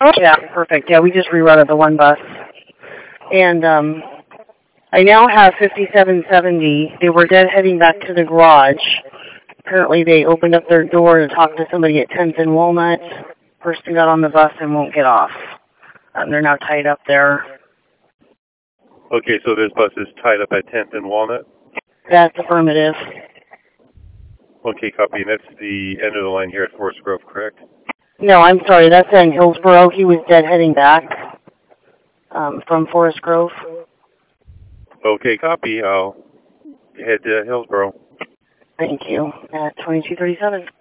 Oh, yeah, perfect. Yeah, we just rerouted the one bus. And I now have 5770. They were dead heading back to the garage. Apparently they opened up their door to talk to somebody at 10th and Walnut. Person got on the bus and won't get off. They're now tied up there. Okay, so this bus is tied up at 10th and Walnut? That's affirmative. Okay, copy. And that's the end of the line here at Forest Grove, correct? No, I'm sorry. That's in Hillsboro. He was dead heading back from Forest Grove. Okay, copy. I'll head to Hillsboro. Thank you. At 2237.